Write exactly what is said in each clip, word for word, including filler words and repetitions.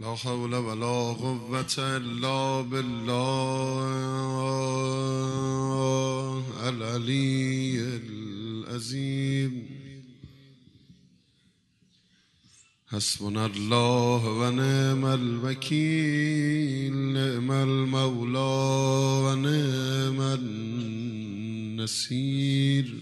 لا حول ولا قوة الا بالله العلی العظیم. حسبنا الله و نعم الوکیل، نعم المولا و نعم النصیر.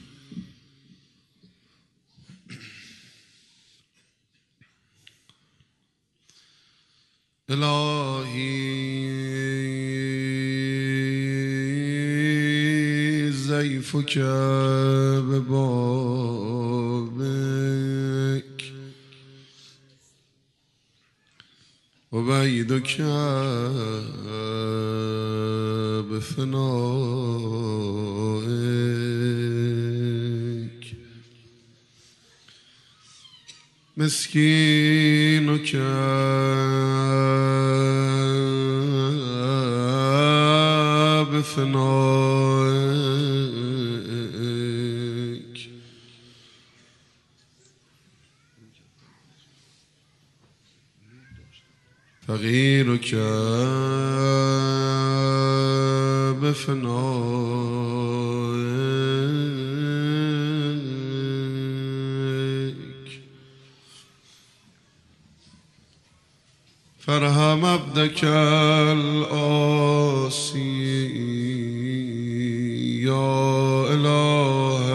الهی ضیفک ببابک و بعیدک بفنائک. مسکینک بفنائک. فقیرک بفنائک. فارحم عبدک العاصی یا اله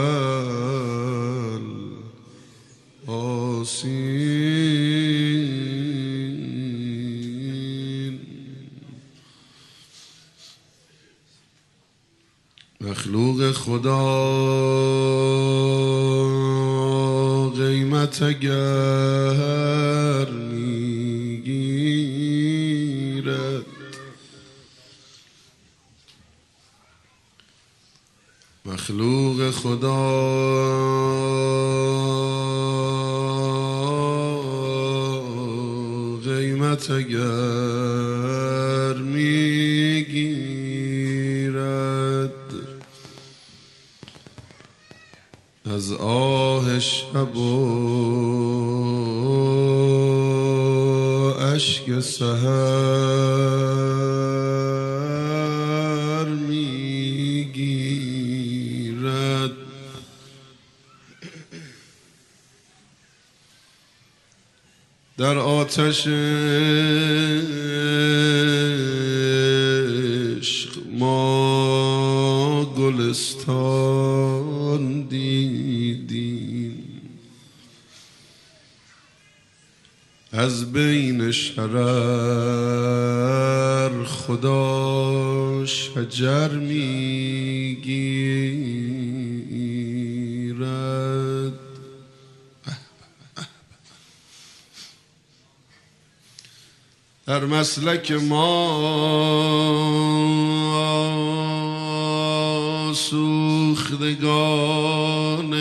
العاصین. مخلوق خدا قیمت اگر میگیرد، مخلوق خدا قیمت اگر میگیرد، از آه شب و اشک سحر میگیرد. در آتش عشق ما گلستان دیدیم، از بین شرر خدا شجر میگیرد. در مسلک ما سوختگان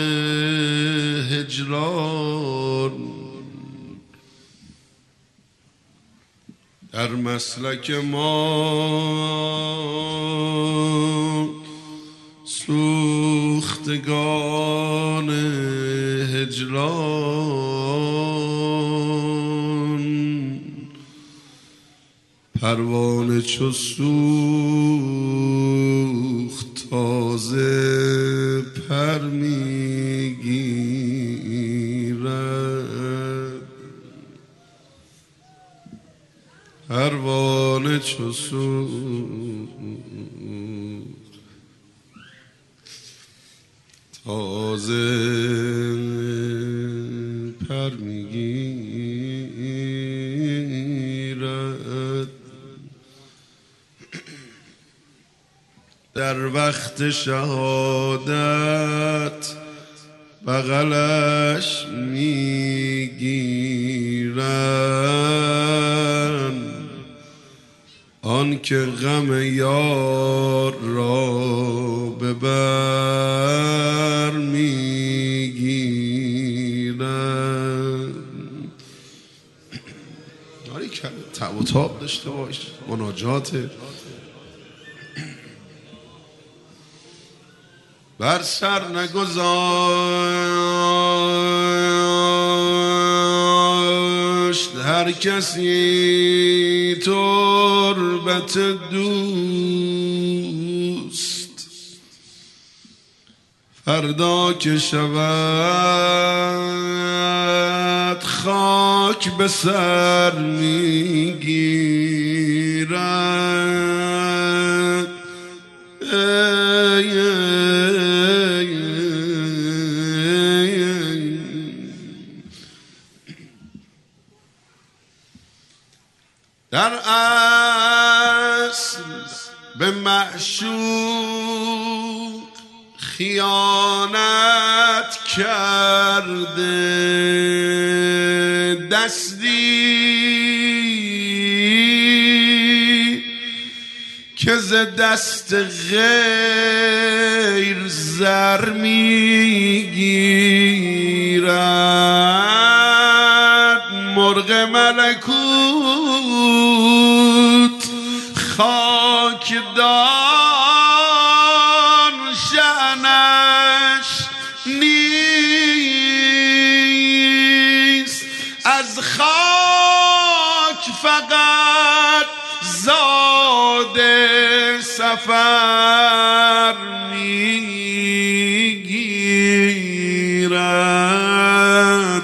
هجران، در مسلک ما سوختگان هجران، پروانه چو سوخت تازه پر میگیرد. پروانه چو سوخت تازه پر میگیرد. در وقت شهادت بغلش میگیرن، آن که غم یار را به بر میگیرن. آره که تب و تاب داشته باش، مناجاته. بر سر نگذاشت هر کسی تربت دوست، فردا که شود خاک به سر میگیرد. در اصل به معشوق خیانت کرده، دستی که ز دست غیر زر میگیرد. مرغ ملکوت خاکدان شأنش نیست، از خاک فقط زاد سفر میگیرد.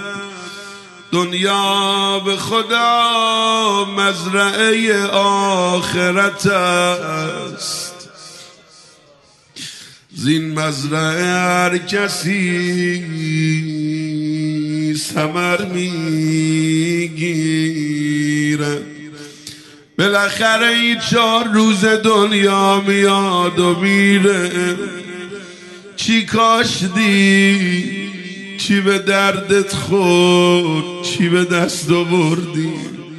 دنیا به خدا مزرعه آخرت است، زین مزرعه هر کسی ثمر میگیرد. بالاخره این چهار روز دنیا میاد و میره، چی کاشتی، چی به دردت خورد، چی به دست آوردی.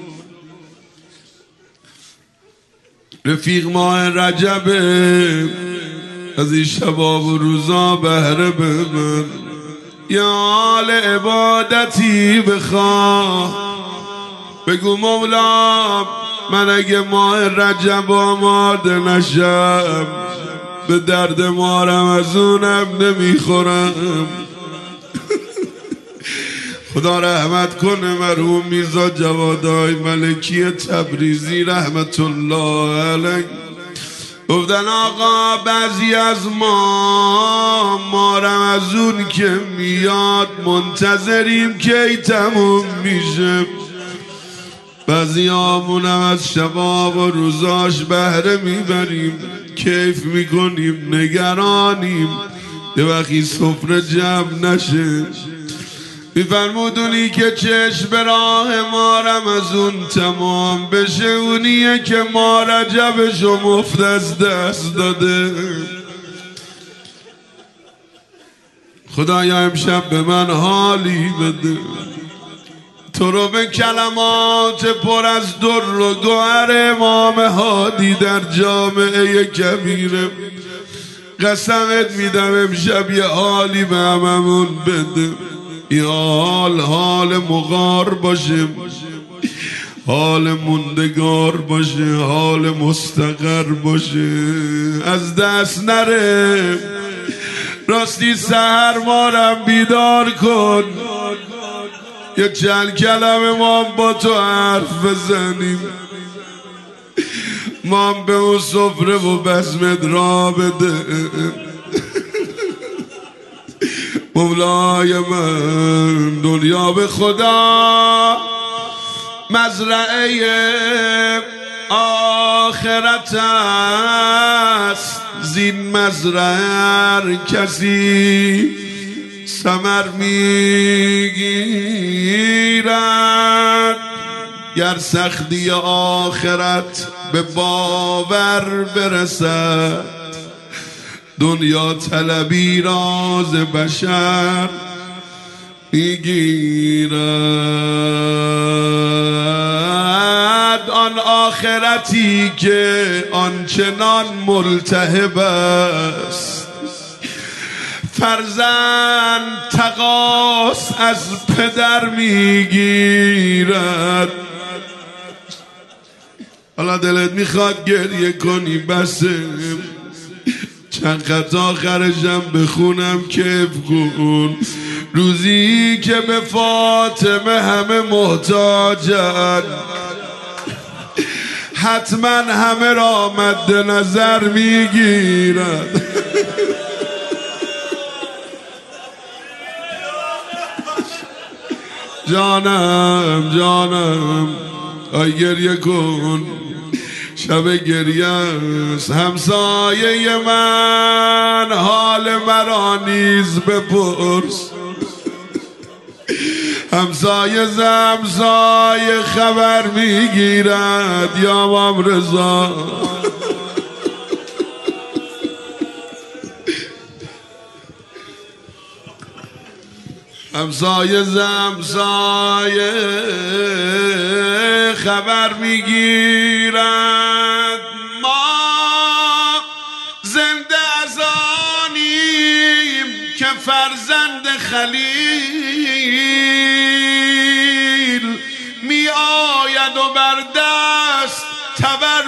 رفیق ماه رجبه، از این شباب و روزا بهره ببر، یه حال عبادتی بخواه. بگو مولا من اگه ماه رجب آماده نشم به درد مارم از اونم نمیخورم. خدا رحمت کنه مرحوم میرزا جوادای ملکی تبریزی رحمت الله علیه. گفتن آقا بعضی از ما مارم از اون که میاد منتظریم کی تموم میشه. بعضی آمونم از شباب و روزاش بهره میبریم، کیف میکنیم، نگرانیم یه وقتی سفره جمع نشه. میفرمودونی که چشم به راه ما رمضون تمام بشه، اونیه که ما رجبشو مفت از دست داده. خدایا امشب به من حالی بده، تو رو به کلمات پر از در و گوهر امام هادی در جامعه کبیره قسمت میدم امشب یه حالی به هممون بده. این حال حال مغار باشه، حال موندگار باشه، حال مستقر باشه، از دست نره. راستی سحر مارم بیدار کن، یه چند کلمه ما با تو حرف بزنیم، ما به اون سفره و بزمت را بده. مولای من دنیا به خدا مزرعه آخرت است، زین مزرعه هر کسی ثمر میگیرد. گر سختی آخرت به باور برسد، دنیا طلبی راز بشر میگیرد. آن آخرتی که آنچنان ملتهب است، فرزند تقاص از پدر میگیرد. حالا دلت میخواد گریه کنی بسه، چند خط آخرشم بخونم کیف کن. روزی که به فاطمه همه محتاجن، حتما همه را مد نظر میگیرد. جانم جانم آی گریه کن، شب گریه است. همسایه من حال مرا نیز بپرس، همسایه زمسایه خبر میگیرد. یا امام رضا همسایه زمسایه خبر میگیرد. ما زنده از آنیم که فرزند خلیل می آید و بر دست تبر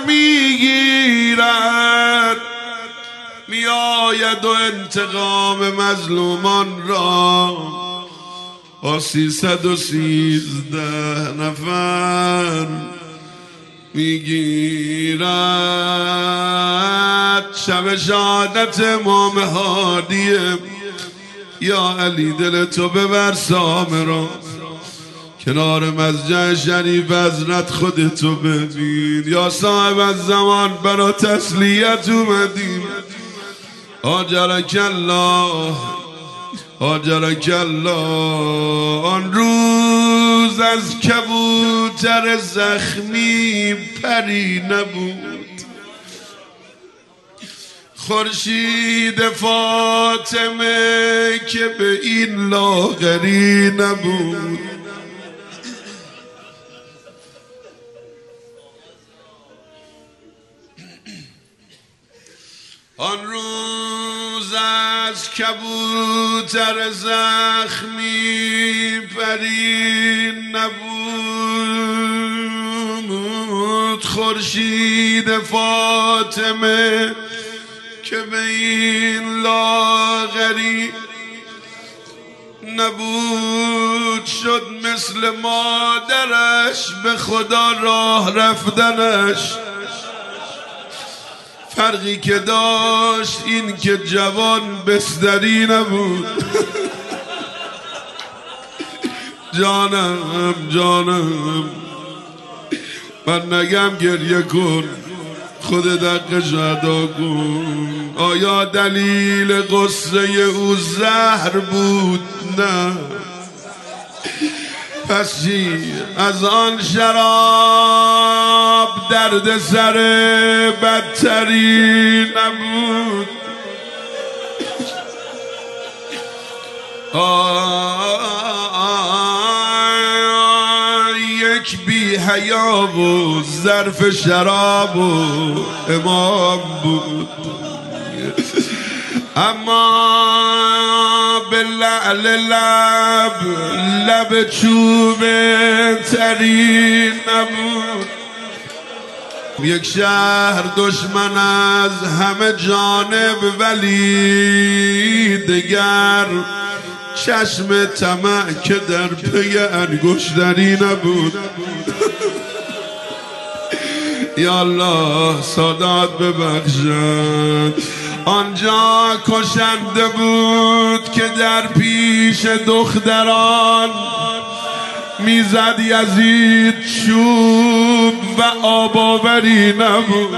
میگیرد، می آید و انتقام مظلومان را با سیصد و سیزده نفر میگیرد. شب شهادت امام هادیه. یا علی دل تو ببر سامرا، کنار مسجد شریف حضرت خودتو ببین. یا صاحب الزمان برا تسلیت اومدیم. آجرک الله آجرک الله. آن روز از کبوتر زخمی پری نبود، خورشید فاطمه که به این لاغری نبود. آن روز از کبوتر زخمی پری نبود، خورشید فاطمه که به این لاغری نبود. شد مثل مادرش به خدا راه رفتنش، فرقی که داشت این که جوان بستری نبود. جانم جانم من نگم گریه کن، خود دقش ادا کن. آیا دلیل قصه او زهر بود؟ نه. پس چی؟ از آن شراب درد سر بدتری نبود. یک بی حیا و ظرف شراب و امام بود، اما به لعل لب لب چوب تری نبود. یک شهر دشمن از همه جانب، ولی دگر چشم طمع که در پی انگشتری نبود. یا الله سادات ببخشد. آنجا کشنده بود که در پیش دختران میزد یزید چوب و آباوری نبود.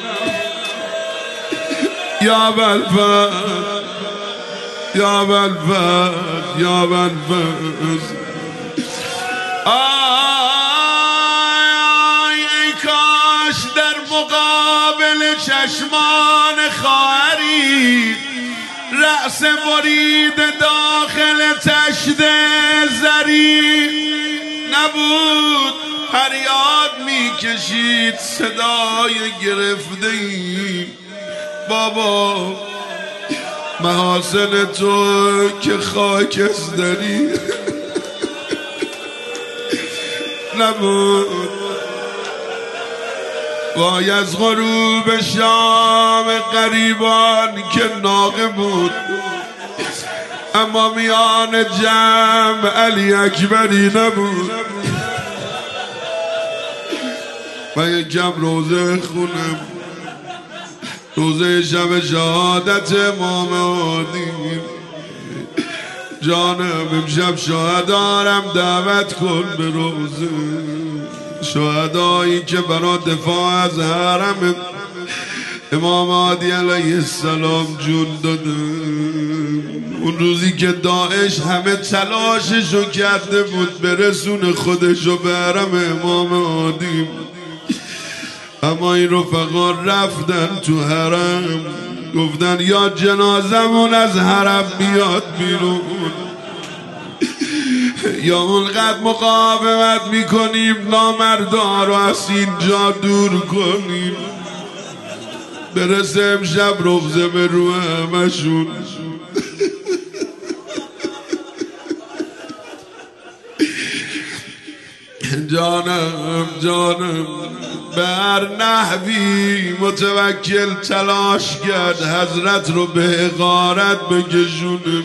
یا بلفت یا بلفت یا بلفت. آی ای کاش در مقابل چشمان خواهری رأس برید داخل تشت زری نبود. فریاد میکشید صدای گرفته‌ای بابا، محاسن تو که خاکستری نبود. وای از غروب شام غریبان که ناقه بود، اما میان جمع علی اکبری نبود. و یکم روزه خونم، روزه شب شهادت امام هادی. جانم امشب شهدارم دعوت کن به روزه، شهدایی که برای دفاع از حرم امام هادی علیه السلام جون داده. اون روزی که داعش همه تلاششو کرده بود برسون خودشو به حرم امام هادی، اما این رفقا رفتن تو حرم، گفتن یا جنازمون از حرم بیاد بیرون یا اونقدر مقاومت میکنیم نامردا رو از اینجا دور کنیم. برسه امشب رغزه به رو همشون. جانم جانم به هر نحوی متوکل تلاش کرد حضرت رو به حقارت بکشونه،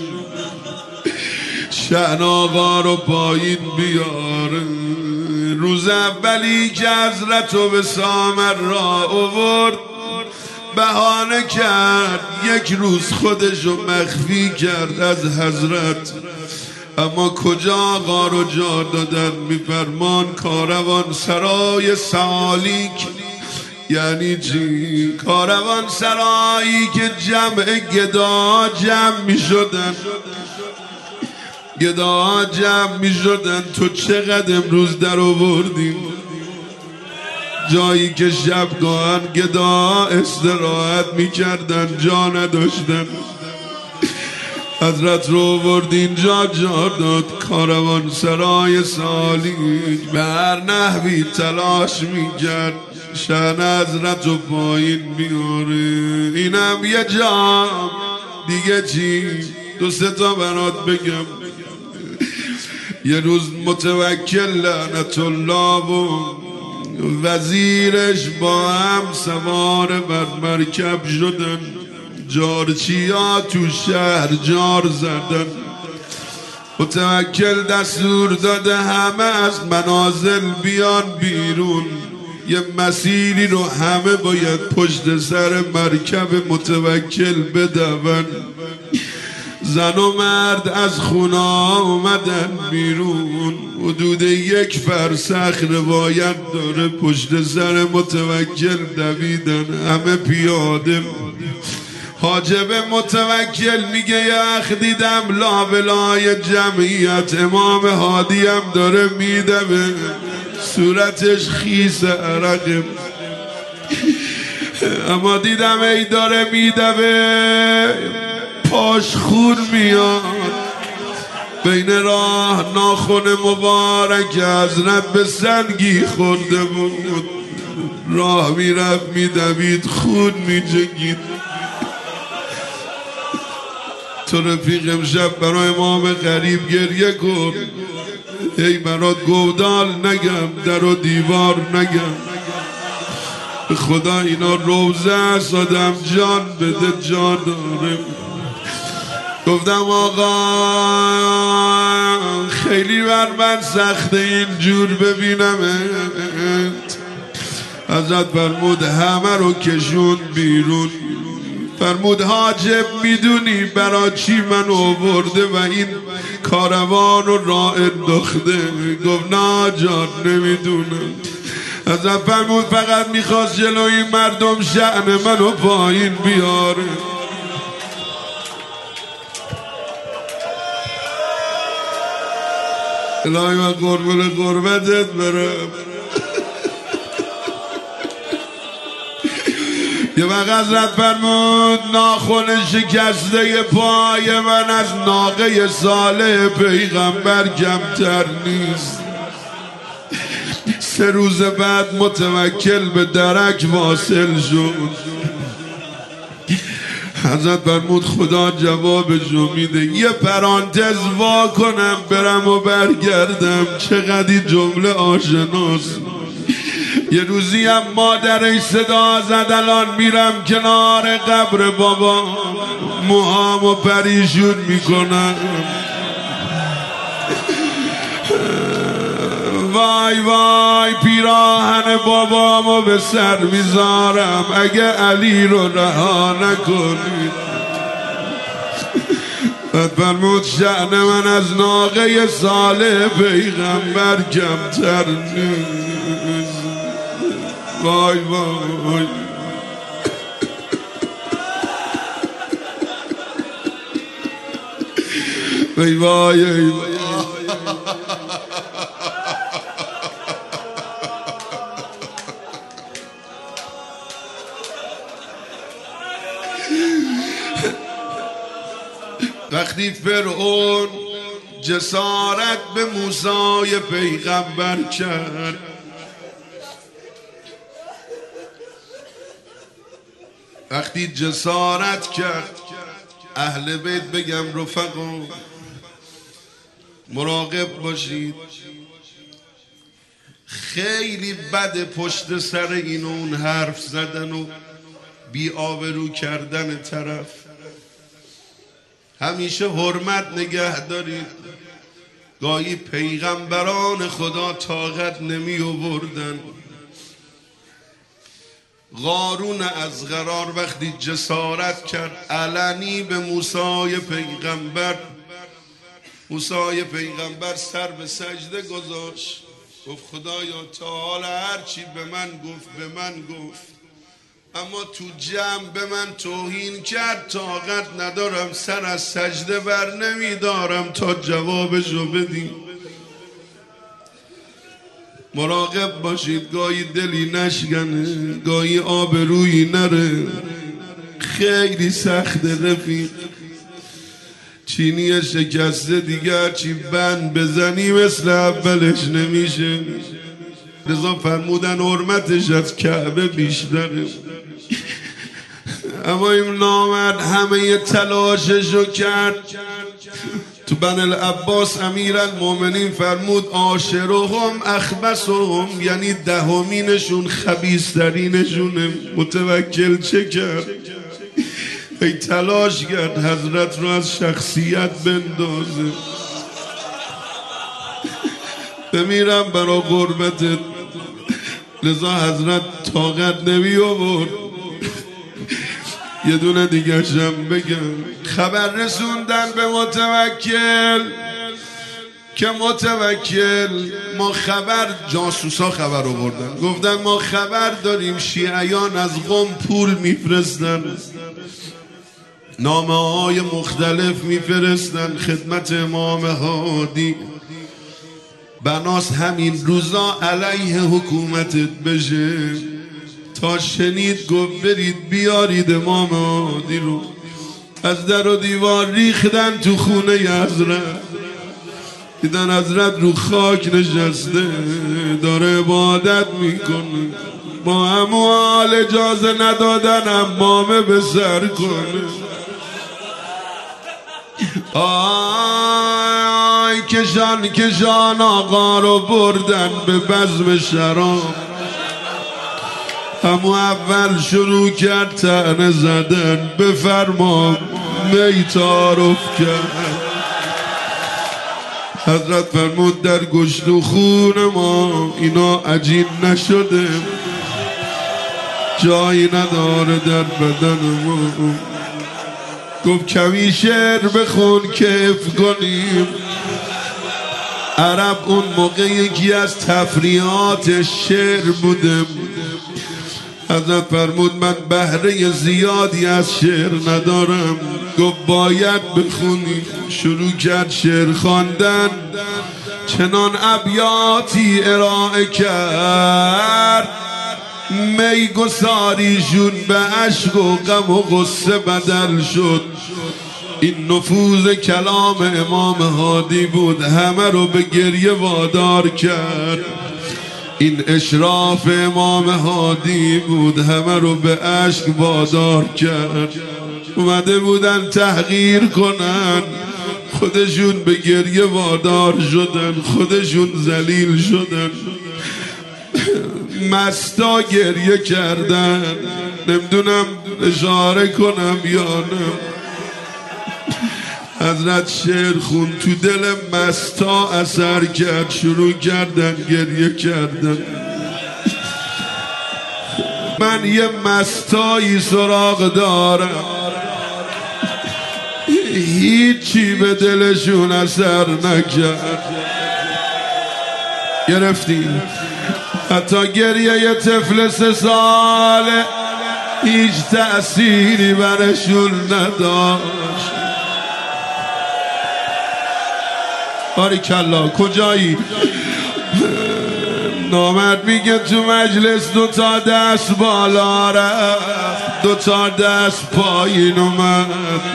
شأن آقا رو پایین بیاره. روز اولی که حضرت رو به سامر را آورد بهانه کرد یک روز خودش رو مخفی کرد از حضرت، اما کجا آقا رو جا دادن؟ میفرمان کاروان سرای سالیک. یعنی چی؟ کاروان سرایی که جمع گدا جمع می شدن، گدا جمع می شدن. تو چقدر امروز در آوردیم جایی که شبگاهن گدا استراحت می کردن، جا نداشتن. حضرت رو آورد اینجا جا داد. کاروان سرای سالیک به هر نحوی تلاش میکرد شأن حضرت رو پایین بیاره. اینم یه جا دیگه. چی؟ دو سه تا برات بگم. یه روز متوکل لعنت الله و وزیرش با هم سوار بر مرکب شدن، جارچیا تو شهر جار زدن. متوکل دستور داده همه از منازل بیان بیرون، یه مسیری رو همه باید پشت سر مرکب متوکل بدون. زن و مرد از خونه آمدن بیرون، حدود یک فرسخ روایت داره پشت سر متوکل دویدن، همه پیاده. حاجب متوکل میگه یخ دیدم لابلای جمعیت امام هادی هم داره میدوه، صورتش خیس عرقه، اما دیدم ای داره میدوه پاش خون میاد. بین راه ناخن مبارک حضرت به سنگی خورده بود، راه میرفت میدوید خون میجگید. تو رفیق امشب برای امام غریب گریه کن، ای برات گودال نگم در و دیوار نگم، به خدا اینا روزه است آدم جان بده جان داره. گفتم آقا خیلی بر من سخته اینجور ببینمت. حضرت فرمود همه رو کشون بیرون، فرمود حاجب میدونی برای چی من آورده و این کاروان رو راه انداخته؟ گفت نه جان نمیدونم. حضرت فرمود فقط میخواست جلوی مردم شأن منو پایین بیاره. الهی من قربون قربتت برم. یه وقت حضرت فرمود ناخن شکسته پای من از ناقه صالح پیغمبر کمتر نیست. سه روز بعد متوکل به درک واصل شد. حضرت فرمود خدا جوابشو میده. یه پرانتز وا کنم برم و برگردم، چقدر جمله آشناست. یه روزی هم مادرش صدا زد الان میرم کنار قبر بابا، موهامو پریشون میکنم. وای وای پیراهن بابامو به سر میذارم اگه علی رو رها نکنید. فرمود شأن من از ناقه صالح پیغمبر کمتر نیست. وای وای وای وای وای وقتی فرعون جسارت به موسی پیغمبر کرد، وقتی جسارت کرد، اهل بیت بگم رفقا مراقب باشید، خیلی بد پشت سر این اون حرف زدن و بی آبرو کردن طرف. همیشه حرمت نگه دارید. گاهی پیغمبران خدا طاقت نمی آوردن. قارون از قرار وقتی جسارت کرد علنی به موسی پیغمبر، موسی پیغمبر سر به سجده گذاشت، گفت خدایا تا حالا هرچی به من گفت به من گفت، اما تو جمع به من توهین کرد، طاقت ندارم سر از سجده بر نمیدارم تا جوابشو بدیم. مراقب باشید گاهی دلی نشکنه، گاهی آبرویی نره. خیلی سخت رفیق. چینی شکسته دیگر چی بند بزنی مثل اولش نمیشه. رضا فرمودن حرمتش از کعبه بیشتره. اما این نامرد همه تلاششو کرد. تو بن العباس امیر المومنین فرمود عاشرهم اخبثهم، یعنی دهمینشون خبیث‌ترینشونه. متوکل چه کرد؟ ای تلاش کرد حضرت رو از شخصیت بندازه. بمیرم برا قربتت. لذا حضرت طاقت نمی آورد. یه دونه دیگه شم بگم. خبر رسوندن به متوکل که متوکل ما خبر، جاسوسا خبر آوردن، گفتن ما خبر داریم شیعیان از قم پول میفرستن، نامه های مختلف میفرستن خدمت امام هادی، بناس همین روزا علیه حکومتت بشه. تا شنید گفت برید بیارید امام هادی رو. از در و دیوار ریختن تو خونه حضرت. دیدن حضرت رو خاک نشسته داره عبادت میکنه، با اموال اجازه ندادن امامه به سر کنه. آی کشان کشان آقا رو بردن به بزم شراب. همو اول شروع کرد طعنه زدن، بفرما می تعارف کرد. حضرت فرمود در گشت و خون ما اینا عجین نشده، جایی نداره در بدن ما. گفت کمی شعر بخون کیف کنیم. عرب اون موقع یکی از تفریحات شعر بوده. حضرت فرمود من بهره زیادی از شعر ندارم. گفت باید بخونی. شروع کرد شعر خواندن، چنان ابیاتی ارائه کرد می گساریشون به عشق و غم و غصه بدل شد. این نفوذ کلام امام هادی بود، همه رو به گریه وادار کرد. این اشراف امام هادی بود، همه رو به عشق وادار کرد. اومده بودن تحقیر کنن، خودشون به گریه وادار شدن، خودشون ذلیل شدن. مستا گریه کردن. نمیدونم اشاره کنم یا نه. حضرت شعر خون تو دل مستا اثر کرد، شروع کردن گریه کردن. من یه مستایی سراغ دارم، هیچی به دلشون اثر نکرد. گرفتیم حتی گریه یه طفل سه ساله هیچ تأثیری برشون نداشت. باریکلا کجایی؟ نامرد میگه تو مجلس دو تا دست بالا رفت، دو تا دست پایین اومد.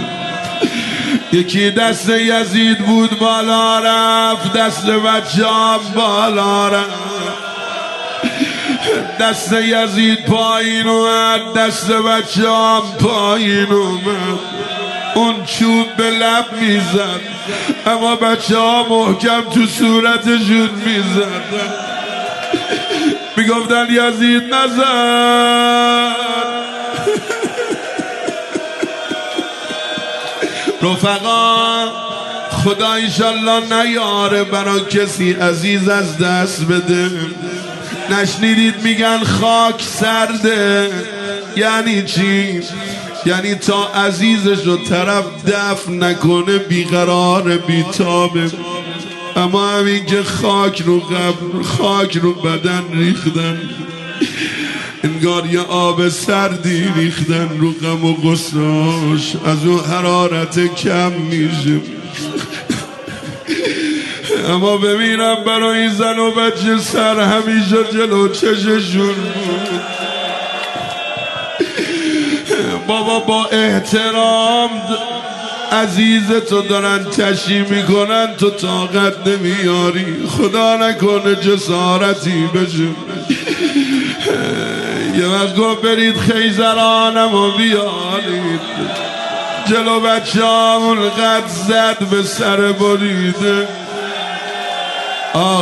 یکی دست یزید بود بالا رفت، دست بچه‌ام بالا رفت. دست یزید پایین اومد، دست بچه‌ام پایین اومد. اون چوب به لب میزد اما بچه ها محکم تو صورتشون میزدن، میگفتن یزید نزد. رفقا خدا انشالله نیاره برا کسی عزیز از دست بده. نشنیدید میگن خاک سرده؟ یعنی چی؟ یعنی تا عزیزش رو طرف دفن نکنه بیقرار بیتابه. اما همین که خاک رو قبر، خاک رو بدن ریختن، انگار یه آب سردی ریختن رو غم و غصه‌اش، از اون حرارت کم میشه. اما ببینم برای این زن و بچه سر همیشه جلو چششون بود. بابا با احترام عزیزتو دارن تشییع میکنن، تو طاقت نمیاری. خدا نکنه جسارتی بشه. یه وقت گفت برید خیزرانم و بیارید، جلو بچه همون قد زد به سر بریده. آخ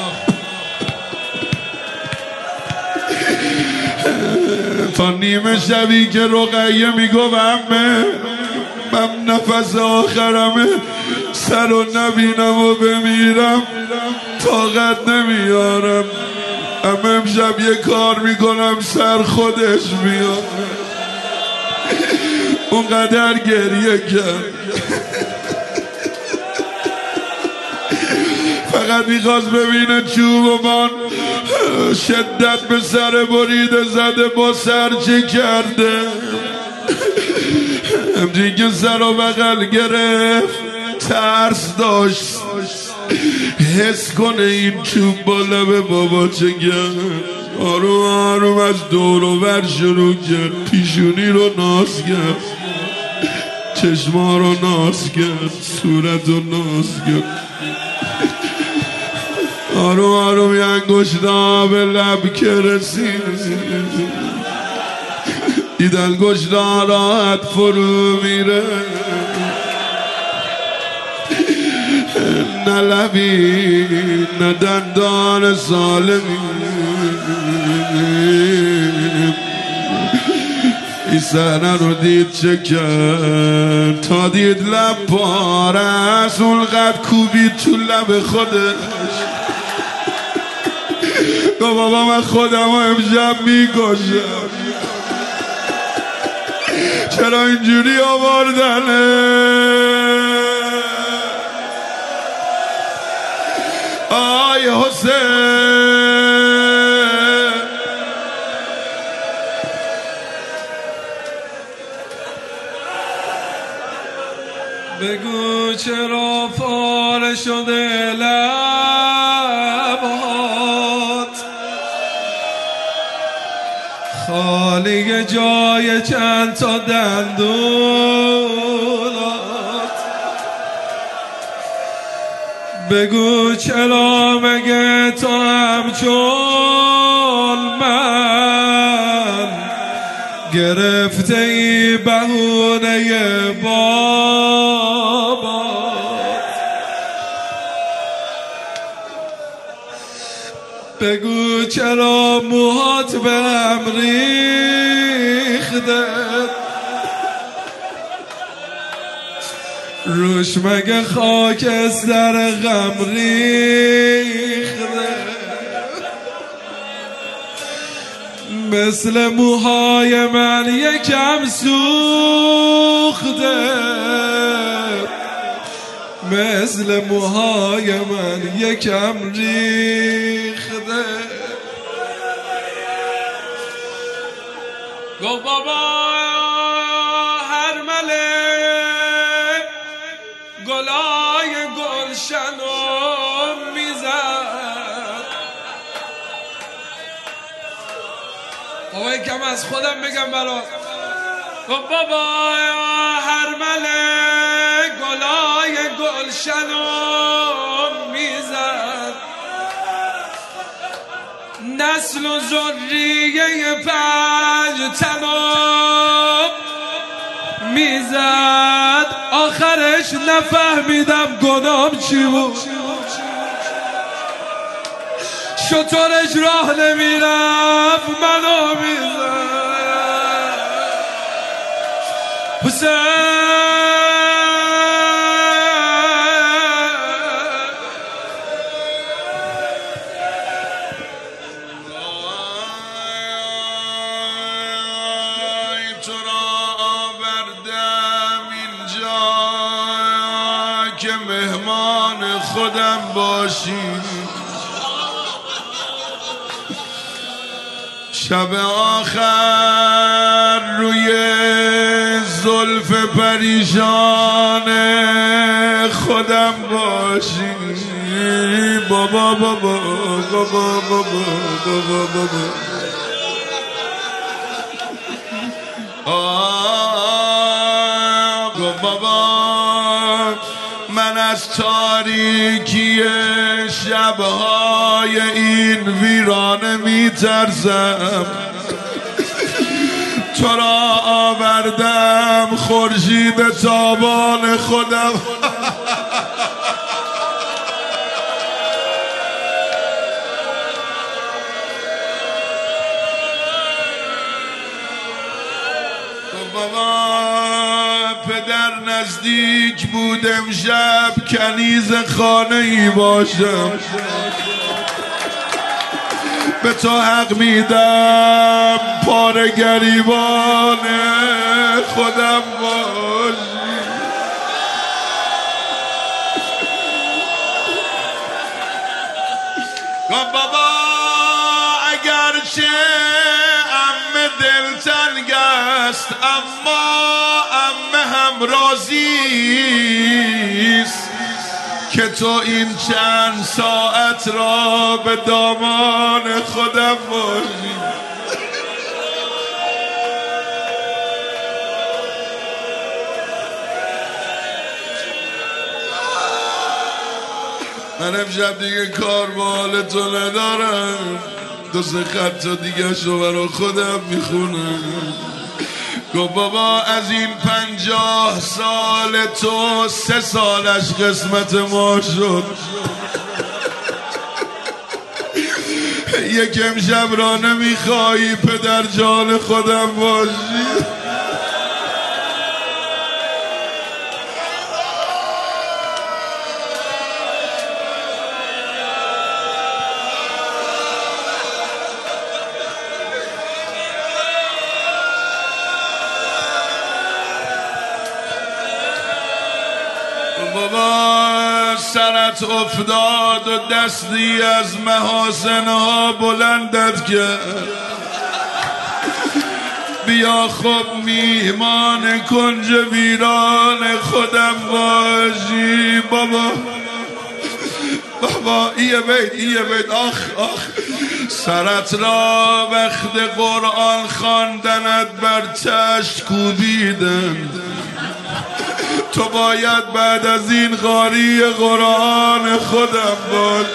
تا نیمه شبی که رقیه میگفت عمه من نفس آخرمه، سر و نبینم و بمیرم طاقت نمیارم. عمه امشب یه کار میکنم سر خودش بیاد. اونقدر گریه کرد، فقط میخواست ببینه چوب و من شدت به سر بریده زده با سر چه کرده. همچین که سر و بغل گرفت ترس داشت حس کنه این چوب با لب بابا چه کرد. آروم آروم از دور و بر شروع کرد، پیشونی رو ناز کرد، چشما رو ناز کرد، صورت رو ناز کرد. آروم آروم یه انگشتا به لب که رسید، دید انگشتا راحت فرو میره. نه لبی نه دندان سالمی، این صحنه رو دید چه کرد، تا دید لب پاره است، اونقدر کوبید تو لب خودش. گفت بابا من خودم رو امشب میکشم، چرا اینجوری آوردنه؟ آی حسین بگو چرا پاره شده لبات، خالی جای چند تا دندونات. بگو چرا مگه تو همچون من گرفته ای بهونه بابات. بگو چرا موهات به هم ریخته، روش مگه خاکستر غم ریخته، مثل موهای من یکم سوخته، مثل موهای من یکم ریخته. گو بابا هر ملک گلای گلشنو میزد. بابا یکم از خودم بگم برا. گو بابا هر ملک گلای گلشنو میزد، نسل و ذریه پنج تنو میزد. آخرش نفهمیدم گنام چی بود، شطورش راه نمیرفت منو میزد. حسین تو را آوردم اینجا که مهمان خودم باشی. شب آخر روی زلف پریشان خودم باشی. بابا بابا بابا بابا بابا بابا آه بابا من از تاریکی شبهای این ویرانه میترسم. تو را آوردم خورشید تابان خودم بابا پدر نزدیک بود امشب کنیز خانه ای باشم. به تو حق میدم پاره گریبان خودم باشی. بابا اگرچه عمه دلتنگ است اما عمه هم راضیست که تو این چند ساعت را به دامان خودم باشی. من امشب دیگه کار با حال تو ندارم، دو سه خط دیگه شو برا خودم میخونم. گو بابا از این پنجاه سال تو سه سالش قسمت ما شد. یک امشب را نمیخوایی پدر جان خودم باشی. بابا سرت افتاد و دستی از محاسنها بلندت کرد. بیا خب میهمان کنج ویران خودم باشی. بابا بابا ایه بیت ایه بیت آخ آخ سرت را وقت قرآن خواندنت بر چشم کوبیدن. تو باید بعد از این قاری قرآن خودم باش.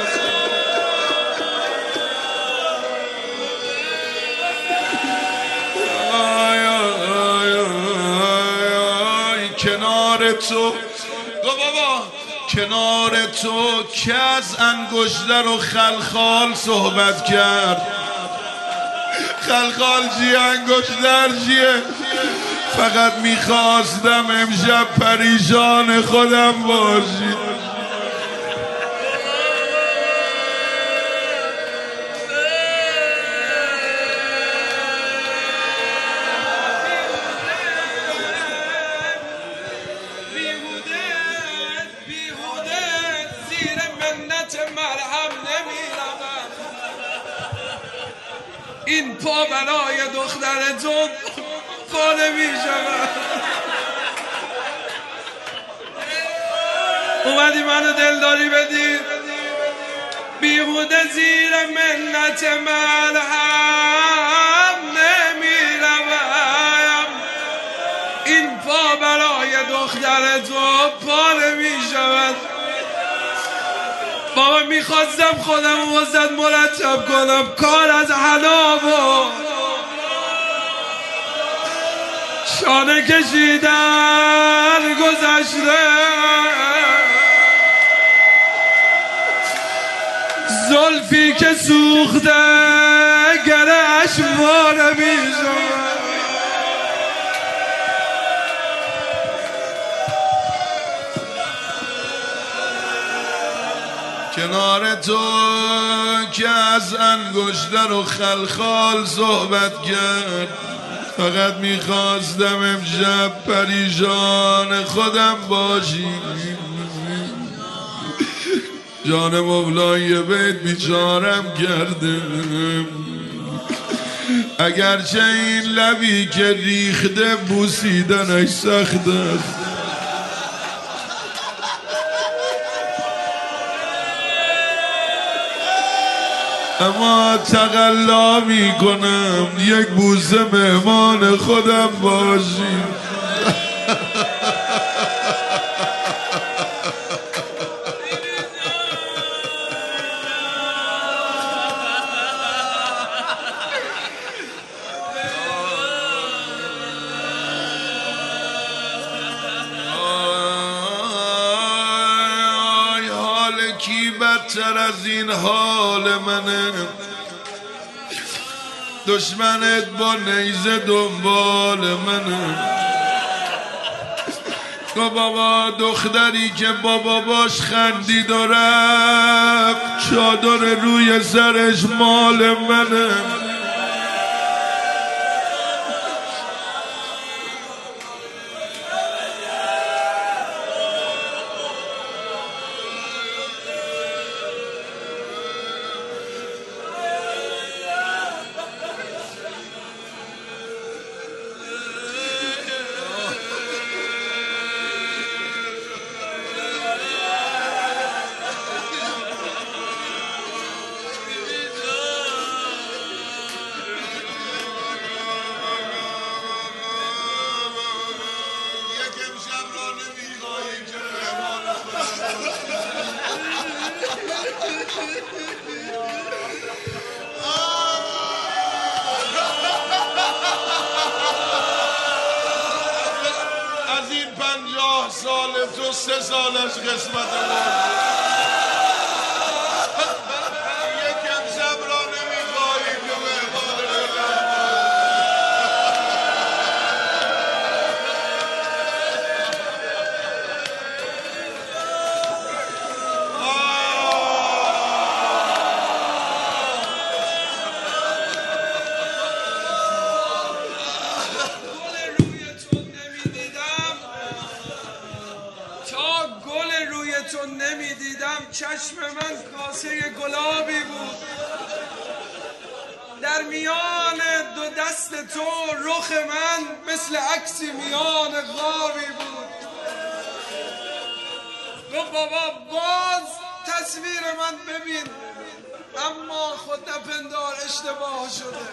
آی آی آی آی کنار تو بابا کنار تو که از انگشتر و خلخال صحبت کرد. خلخال چیه انگشتر چیه؟ فقط میخواستم امشب پریشان خودم باشی. این پا برای دخترتون پا نمیشود. اومدی منو دلداری بدی بیهوده زیر منت مرهم نمیروم. این پا برای دخترتون پا نمیشود. بابا میخواستم خودم و وزد مرتب کنم، کار از حناب و شانه کشیدن گذشته، زلفی که سوخته گرش واره میشود. کنار تو که از انگشتر و خلخال صحبت کرد، فقط میخواستم امشب پریشان خودم باشی. جان مولای بیت بیچارم کرده، اگرچه این لبی که ریخته بوسیدنش سخته، اما تقلا می کنم یک بوسه مهمان خودم باشی. حال کی بدتر از این حال منه؟ دشمنت با نیزه دنبال منه. تو بابا دختری که بابا باش خندید و رفت، چادر روی سرش مال منه. از این پنجاه سال تو سه سالش قسمت بود. یکم صبرانه میخواهی که مهمان تو نمیدیدم، چشم من کاسه گلابی بود. در میان دو دست تو رخ من مثل عکسی میان غابی بود. گفت بابا باز تصویر من ببین، اما خود نپندار اشتباه شده.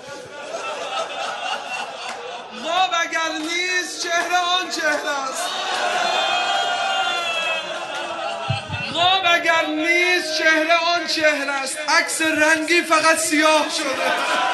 غاب اگر نیست چهره آن چهره است. غاب اگر نیست چهره آن چهره است. عکس رنگی فقط سیاه شده.